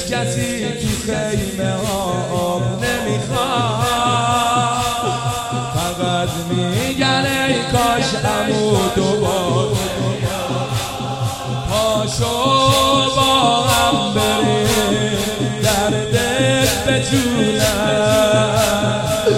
کسی تو خیمه ها نمیخواد، فقط میگن ای کاش عمو دوباره پاشو با هم بریم دردت بتونم.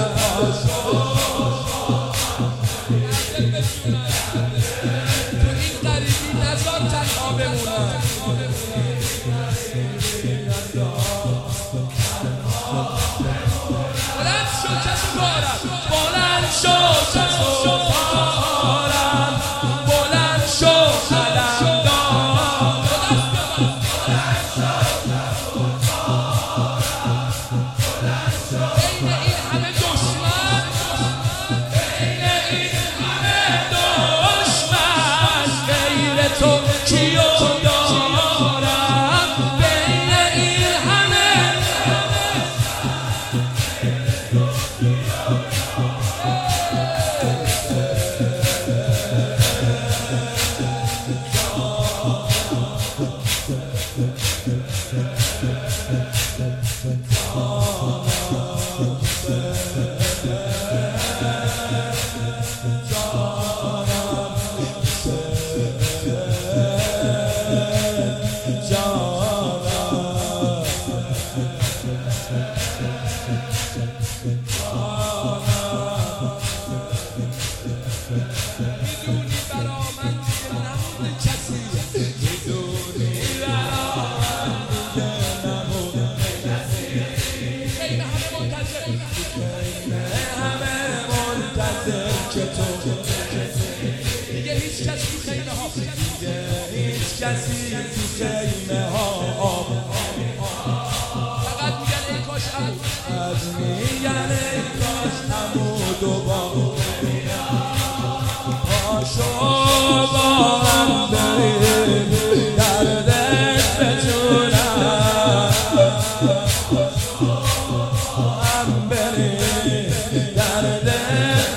کسی تو خیمه ها فقط میگن ای کاش از میگن ای کاش عمو دوباره پاشو با هم بریم دردت بتونم، هم بریم دردت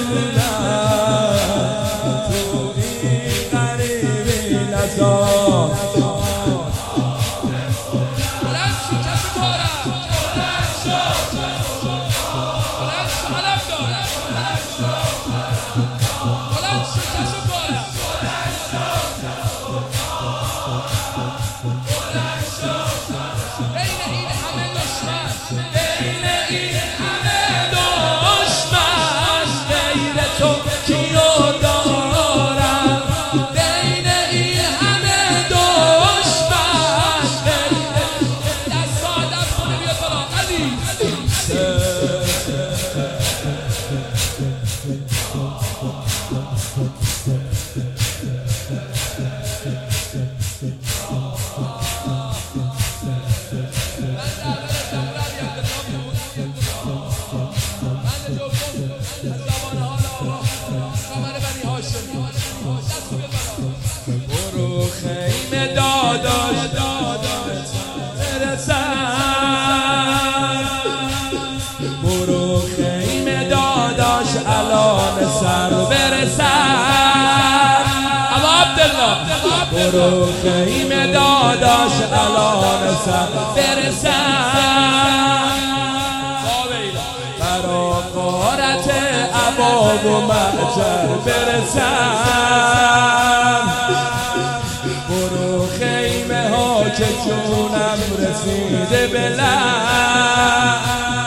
بتونم. تو این غریبی نزار برو خیمه داداش برسن، برو خیمه داداش الان سر برسن. ابا عبدالله برو خیمه داداش الان سر برسن، برا غارت عباب و معجر برسن. برو خیمه ها که جونم رسیده بلند،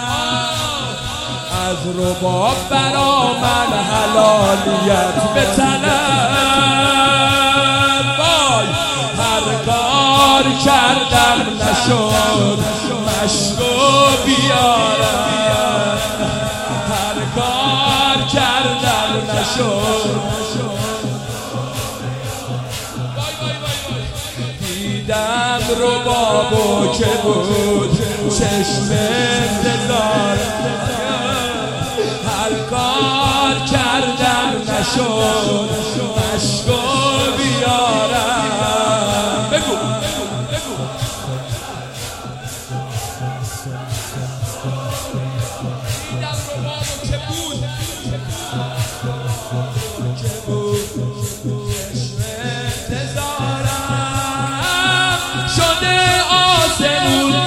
از رباب برا من حلالیت بطلب. وای هر کار کردم نشد مشکو بیارم، هر کار کردم نشد. دیدم ربابو که بود چشم انتظار، هر کار کردم نشد مشکو بیارم. بگو دیدم ربابو که بود چشم انتظارم، شده آسمون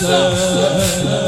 حسین